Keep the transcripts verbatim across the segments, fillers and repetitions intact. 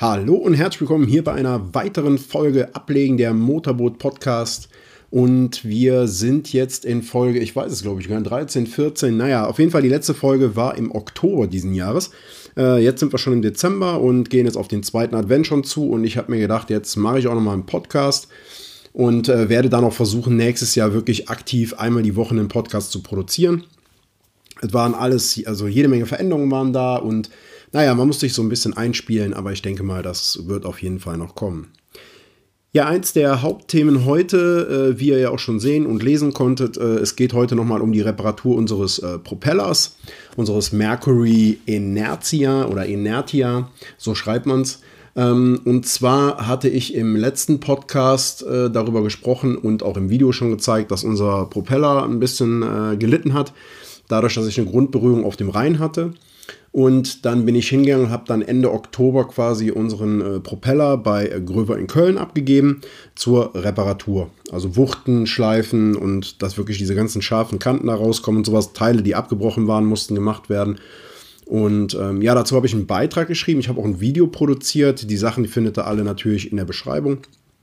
Hallo und herzlich willkommen hier bei einer weiteren Folge Ablegen der Motorboot Podcast. Und wir sind jetzt in Folge, ich weiß es glaube ich, dreizehn, vierzehn, naja, auf jeden Fall die letzte Folge war im Oktober diesen Jahres. Äh, jetzt sind wir schon im Dezember und gehen jetzt auf den zweiten Advent schon zu. Und ich habe mir gedacht, jetzt mache ich auch nochmal einen Podcast und äh, werde dann auch versuchen, nächstes Jahr wirklich aktiv einmal die Woche einen Podcast zu produzieren. Es waren alles, also jede Menge Veränderungen waren da und naja, man muss sich so ein bisschen einspielen, aber ich denke mal, das wird auf jeden Fall noch kommen. Ja, eins der Hauptthemen heute, äh, wie ihr ja auch schon sehen und lesen konntet, äh, es geht heute nochmal um die Reparatur unseres äh, Propellers, unseres Mercury Inertia oder Inertia, so schreibt man es. Ähm, und zwar hatte ich im letzten Podcast äh, darüber gesprochen und auch im Video schon gezeigt, dass unser Propeller ein bisschen äh, gelitten hat, dadurch, dass ich eine Grundberührung auf dem Rhein hatte. Und dann bin ich hingegangen und habe dann Ende Oktober quasi unseren äh, Propeller bei äh, Gröver in Köln abgegeben zur Reparatur. Also Wuchten, Schleifen und dass wirklich diese ganzen scharfen Kanten da rauskommen und sowas. Teile, die abgebrochen waren, mussten gemacht werden. Und ähm, ja, dazu habe ich einen Beitrag geschrieben. Ich habe auch ein Video produziert. Die Sachen, die findet ihr alle natürlich in der Beschreibung.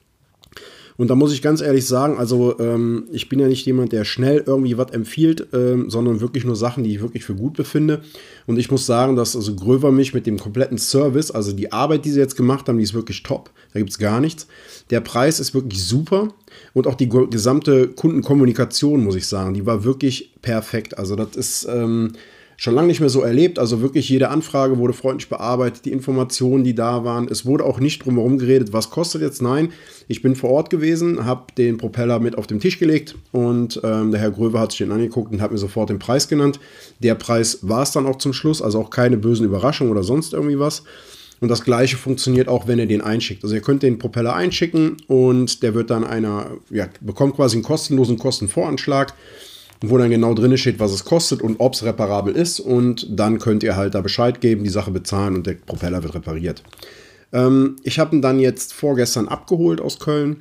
Und da muss ich ganz ehrlich sagen, also ähm, ich bin ja nicht jemand, der schnell irgendwie was empfiehlt, ähm, sondern wirklich nur Sachen, die ich wirklich für gut befinde. Und ich muss sagen, dass also Gröver mich mit dem kompletten Service, also die Arbeit, die sie jetzt gemacht haben, die ist wirklich top. Da gibt es gar nichts. Der Preis ist wirklich super. Und auch die gesamte Kundenkommunikation, muss ich sagen, die war wirklich perfekt. Also das ist ähm, schon lange nicht mehr so erlebt. Also wirklich jede Anfrage wurde freundlich bearbeitet, die Informationen, die da waren. Es wurde auch nicht drum herum geredet, was kostet jetzt. Nein, ich bin vor Ort gewesen, habe den Propeller mit auf den Tisch gelegt und ähm, der Herr Gröver hat sich den angeguckt und hat mir sofort den Preis genannt. Der Preis war es dann auch zum Schluss, also auch keine bösen Überraschungen oder sonst irgendwie was. Und das Gleiche funktioniert auch, wenn ihr den einschickt. Also ihr könnt den Propeller einschicken und der wird dann einer, ja, bekommt quasi einen kostenlosen Kostenvoranschlag, wo dann genau drin steht, was es kostet und ob es reparabel ist. Und dann könnt ihr halt da Bescheid geben, die Sache bezahlen und der Propeller wird repariert. Ähm, ich habe ihn dann jetzt vorgestern abgeholt aus Köln.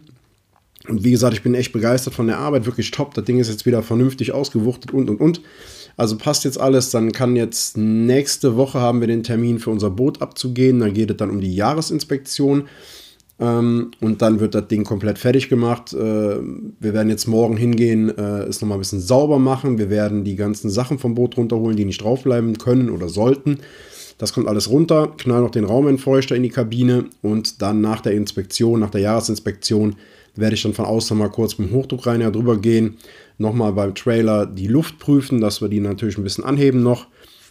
Und wie gesagt, ich bin echt begeistert von der Arbeit, wirklich top. Das Ding ist jetzt wieder vernünftig ausgewuchtet und, und, und. Also passt jetzt alles. Dann kann jetzt nächste Woche haben wir den Termin für unser Boot abzugehen. Dann geht es dann um die Jahresinspektion. Ähm, und dann wird das Ding komplett fertig gemacht. Äh, wir werden jetzt morgen hingehen, äh, es nochmal ein bisschen sauber machen. Wir werden die ganzen Sachen vom Boot runterholen, die nicht draufbleiben können oder sollten. Das kommt alles runter, knall noch den Raumentfeuchter in die Kabine und dann nach der Inspektion, nach der Jahresinspektion, werde ich dann von außen mal kurz mit dem Hochdruckreiniger drüber gehen, nochmal beim Trailer die Luft prüfen, dass wir die natürlich ein bisschen anheben noch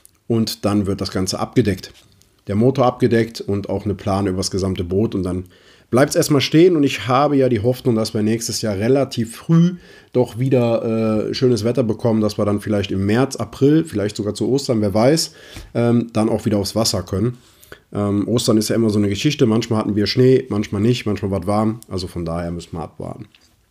und dann wird das Ganze abgedeckt. Der Motor abgedeckt und auch eine Plane über das gesamte Boot und dann bleibt es erstmal stehen und ich habe ja die Hoffnung, dass wir nächstes Jahr relativ früh doch wieder äh, schönes Wetter bekommen, dass wir dann vielleicht im März, April, vielleicht sogar zu Ostern, wer weiß, ähm, dann auch wieder aufs Wasser können. Ähm, Ostern ist ja immer so eine Geschichte, manchmal hatten wir Schnee, manchmal nicht, manchmal war es warm, also von daher müssen wir abwarten.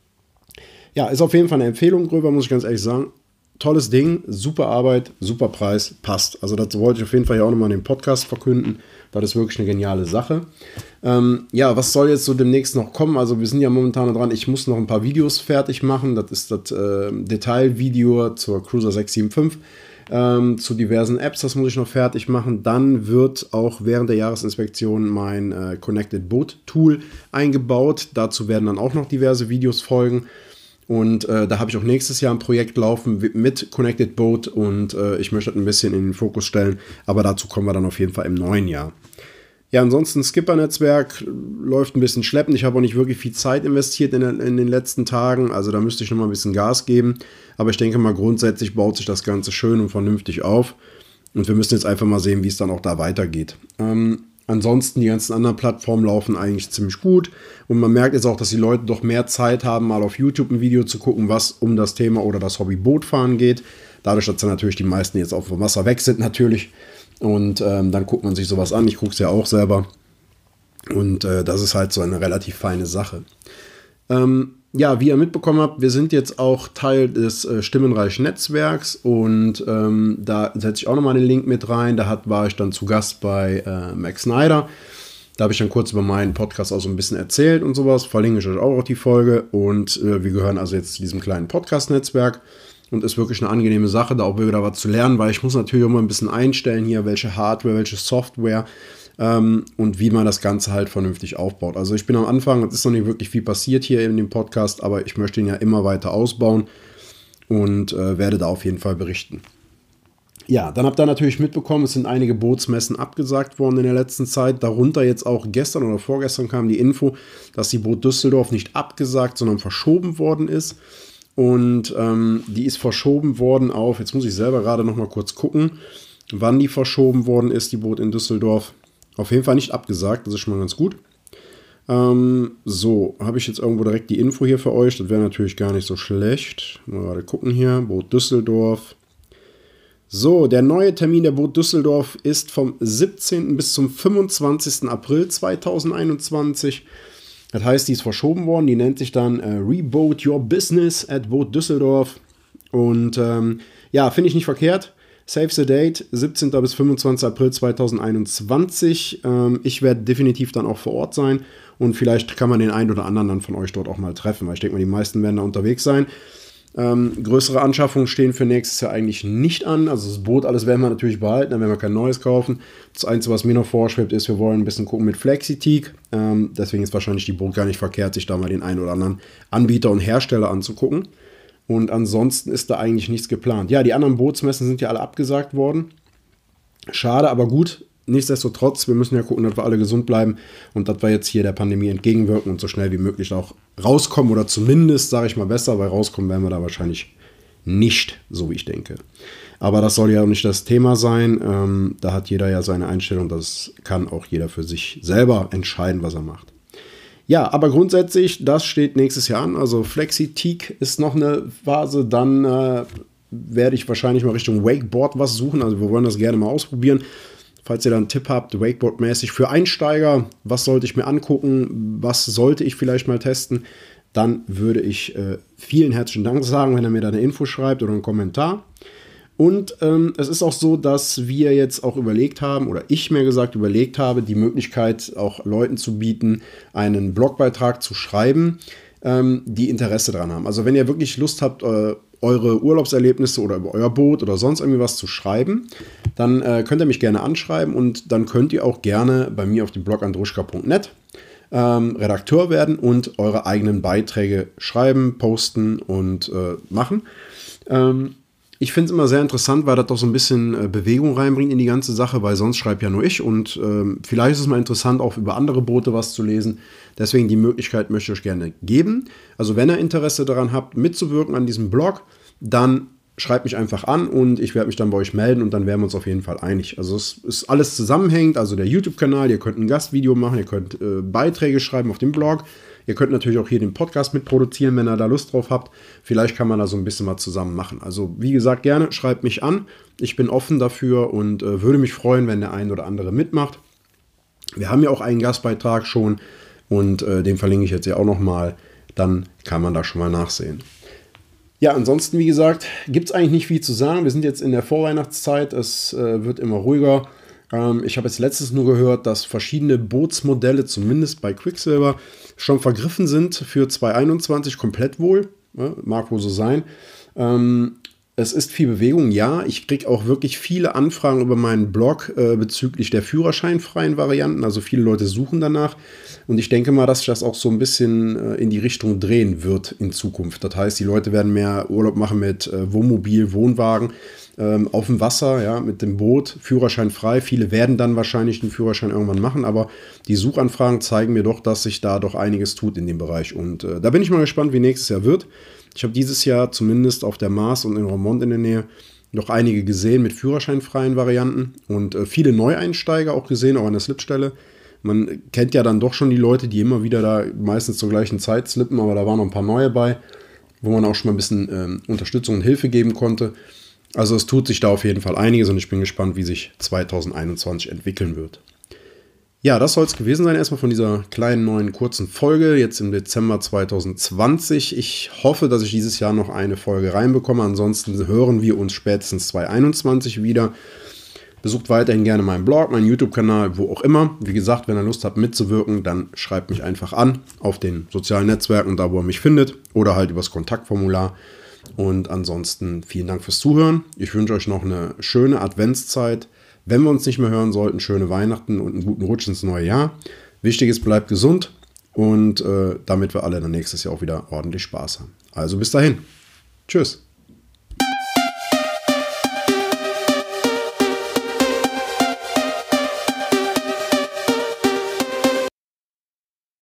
Ja, ist auf jeden Fall eine Empfehlung, Gröver, muss ich ganz ehrlich sagen. Tolles Ding, super Arbeit, super Preis, passt. Also das wollte ich auf jeden Fall ja auch nochmal in dem Podcast verkünden. Das ist wirklich eine geniale Sache. Ähm, ja, was soll jetzt so demnächst noch kommen? Also wir sind ja momentan dran, ich muss noch ein paar Videos fertig machen. Das ist das äh, Detailvideo zur Cruiser sechs sieben fünf, ähm, zu diversen Apps, das muss ich noch fertig machen. Dann wird auch während der Jahresinspektion mein äh, Connected Boat Tool eingebaut. Dazu werden dann auch noch diverse Videos folgen. Und äh, da habe ich auch nächstes Jahr ein Projekt laufen mit Connected Boat und äh, ich möchte das ein bisschen in den Fokus stellen, aber dazu kommen wir dann auf jeden Fall im neuen Jahr. Ja, ansonsten Skipper-Netzwerk läuft ein bisschen schleppend. Ich habe auch nicht wirklich viel Zeit investiert in, in den letzten Tagen, also da müsste ich noch mal ein bisschen Gas geben. Aber ich denke mal, grundsätzlich baut sich das Ganze schön und vernünftig auf und wir müssen jetzt einfach mal sehen, wie es dann auch da weitergeht. Ähm, Ansonsten, die ganzen anderen Plattformen laufen eigentlich ziemlich gut. Und man merkt jetzt auch, dass die Leute doch mehr Zeit haben, mal auf YouTube ein Video zu gucken, was um das Thema oder das Hobby Bootfahren geht. Dadurch, dass dann natürlich die meisten jetzt auf dem Wasser weg sind natürlich. Und ähm, dann guckt man sich sowas an. Ich gucke es ja auch selber. Und äh, das ist halt so eine relativ feine Sache. Ähm, ja, wie ihr mitbekommen habt, wir sind jetzt auch Teil des äh, Stimmenreich Netzwerks und ähm, da setze ich auch nochmal den Link mit rein. Da hat, war ich dann zu Gast bei äh, Max Snyder. Da habe ich dann kurz über meinen Podcast auch so ein bisschen erzählt und sowas. Verlinke ich euch auch auf die Folge. Und äh, wir gehören also jetzt zu diesem kleinen Podcast-Netzwerk. Und ist wirklich eine angenehme Sache, da auch wieder was zu lernen, weil ich muss natürlich auch mal ein bisschen einstellen hier, welche Hardware, welche Software ähm, und wie man das Ganze halt vernünftig aufbaut. Also ich bin am Anfang, es ist noch nicht wirklich viel passiert hier in dem Podcast, aber ich möchte ihn ja immer weiter ausbauen und äh, werde da auf jeden Fall berichten. Ja, dann habt ihr natürlich mitbekommen, es sind einige Bootsmessen abgesagt worden in der letzten Zeit. Darunter jetzt auch gestern oder vorgestern kam die Info, dass die Boot Düsseldorf nicht abgesagt, sondern verschoben worden ist. Und ähm, die ist verschoben worden auf, jetzt muss ich selber gerade noch mal kurz gucken, wann die verschoben worden ist, die Boot in Düsseldorf. Auf jeden Fall nicht abgesagt, das ist schon mal ganz gut. Ähm, so, habe ich jetzt irgendwo direkt die Info hier für euch. Das wäre natürlich gar nicht so schlecht. Mal gerade gucken hier, Boot Düsseldorf. So, der neue Termin der Boot Düsseldorf ist vom siebzehnten bis zum fünfundzwanzigsten April zweitausendeinundzwanzig. Das heißt, die ist verschoben worden. Die nennt sich dann äh, Reboat Your Business at Boot Düsseldorf. Und ähm, ja, finde ich nicht verkehrt. Save the date, siebzehnten bis fünfundzwanzigsten April zweitausendeinundzwanzig. Ähm, ich werde definitiv dann auch vor Ort sein. Und vielleicht kann man den einen oder anderen dann von euch dort auch mal treffen. Weil ich denke mal, die meisten werden da unterwegs sein. Ähm, größere Anschaffungen stehen für nächstes Jahr eigentlich nicht an. Also das Boot, alles werden wir natürlich behalten, dann werden wir kein neues kaufen. Das Einzige, was mir noch vorschwebt, ist, wir wollen ein bisschen gucken mit Flexi-Teak. Ähm, deswegen ist wahrscheinlich die Boot gar nicht verkehrt, sich da mal den einen oder anderen Anbieter und Hersteller anzugucken. Und ansonsten ist da eigentlich nichts geplant. Ja, die anderen Bootsmessen sind ja alle abgesagt worden. Schade, aber gut. Nichtsdestotrotz, wir müssen ja gucken, dass wir alle gesund bleiben und dass wir jetzt hier der Pandemie entgegenwirken und so schnell wie möglich auch rauskommen oder zumindest, sage ich mal besser, weil rauskommen werden wir da wahrscheinlich nicht, so wie ich denke. Aber das soll ja auch nicht das Thema sein. Ähm, da hat jeder ja seine Einstellung, das kann auch jeder für sich selber entscheiden, was er macht. Ja, aber grundsätzlich, das steht nächstes Jahr an. Also Flexi-Teak ist noch eine Phase, dann äh, werde ich wahrscheinlich mal Richtung Wakeboard was suchen. Also wir wollen das gerne mal ausprobieren. Falls ihr da einen Tipp habt, Wakeboard-mäßig für Einsteiger, was sollte ich mir angucken, was sollte ich vielleicht mal testen, dann würde ich äh, vielen herzlichen Dank sagen, wenn ihr mir da eine Info schreibt oder einen Kommentar. Und ähm, es ist auch so, dass wir jetzt auch überlegt haben, oder ich mir gesagt überlegt habe, die Möglichkeit auch Leuten zu bieten, einen Blogbeitrag zu schreiben, ähm, die Interesse daran haben. Also wenn ihr wirklich Lust habt, äh, eure Urlaubserlebnisse oder über euer Boot oder sonst irgendwie was zu schreiben, dann äh, könnt ihr mich gerne anschreiben und dann könnt ihr auch gerne bei mir auf dem Blog andruschka punkt net ähm, Redakteur werden und eure eigenen Beiträge schreiben, posten und äh, machen. Ähm, ich finde es immer sehr interessant, weil das doch so ein bisschen äh, Bewegung reinbringt in die ganze Sache, weil sonst schreibe ja nur ich und ähm, vielleicht ist es mal interessant, auch über andere Boote was zu lesen. Deswegen die Möglichkeit möchte ich euch gerne geben. Also wenn ihr Interesse daran habt, mitzuwirken an diesem Blog, dann schreibt mich einfach an und ich werde mich dann bei euch melden und dann werden wir uns auf jeden Fall einig. Also es ist alles zusammenhängend, also der YouTube-Kanal, ihr könnt ein Gastvideo machen, ihr könnt äh, Beiträge schreiben auf dem Blog. Ihr könnt natürlich auch hier den Podcast mitproduzieren, wenn ihr da Lust drauf habt. Vielleicht kann man da so ein bisschen mal zusammen machen. Also wie gesagt, gerne schreibt mich an. Ich bin offen dafür und äh, würde mich freuen, wenn der ein oder andere mitmacht. Wir haben ja auch einen Gastbeitrag schon und äh, den verlinke ich jetzt ja auch nochmal. Dann kann man da schon mal nachsehen. Ja, ansonsten, wie gesagt, gibt es eigentlich nicht viel zu sagen. Wir sind jetzt in der Vorweihnachtszeit. Es äh, wird immer ruhiger. Ähm, ich habe jetzt letztens nur gehört, dass verschiedene Bootsmodelle, zumindest bei Quicksilver, schon vergriffen sind für zweitausendeinundzwanzig komplett wohl. Ja, mag wohl so sein. Ähm, es ist viel Bewegung, ja. Ich kriege auch wirklich viele Anfragen über meinen Blog äh, bezüglich der führerscheinfreien Varianten. Also viele Leute suchen danach. Und ich denke mal, dass sich das auch so ein bisschen äh, in die Richtung drehen wird in Zukunft. Das heißt, die Leute werden mehr Urlaub machen mit äh, Wohnmobil, Wohnwagen, ähm, auf dem Wasser, ja, mit dem Boot, führerscheinfrei. Viele werden dann wahrscheinlich den Führerschein irgendwann machen, aber die Suchanfragen zeigen mir doch, dass sich da doch einiges tut in dem Bereich. Und äh, da bin ich mal gespannt, wie nächstes Jahr wird. Ich habe dieses Jahr zumindest auf der Maas und in Romont in der Nähe noch einige gesehen mit führerscheinfreien Varianten und äh, viele Neueinsteiger auch gesehen, auch an der Slipstelle. Man kennt ja dann doch schon die Leute, die immer wieder da meistens zur gleichen Zeit slippen, aber da waren noch ein paar neue bei, wo man auch schon mal ein bisschen ähm, Unterstützung und Hilfe geben konnte. Also es tut sich da auf jeden Fall einiges und ich bin gespannt, wie sich zweitausendeinundzwanzig entwickeln wird. Ja, das soll es gewesen sein erstmal von dieser kleinen neuen kurzen Folge, jetzt im Dezember zweitausendzwanzig. Ich hoffe, dass ich dieses Jahr noch eine Folge reinbekomme. Ansonsten hören wir uns spätestens zweitausendeinundzwanzig wieder. Besucht weiterhin gerne meinen Blog, meinen YouTube-Kanal, wo auch immer. Wie gesagt, wenn ihr Lust habt mitzuwirken, dann schreibt mich einfach an auf den sozialen Netzwerken, da wo ihr mich findet, oder halt übers Kontaktformular. Und ansonsten vielen Dank fürs Zuhören. Ich wünsche euch noch eine schöne Adventszeit. Wenn wir uns nicht mehr hören sollten, schöne Weihnachten und einen guten Rutsch ins neue Jahr. Wichtig ist, bleibt gesund und äh, damit wir alle dann nächstes Jahr auch wieder ordentlich Spaß haben. Also bis dahin. Tschüss.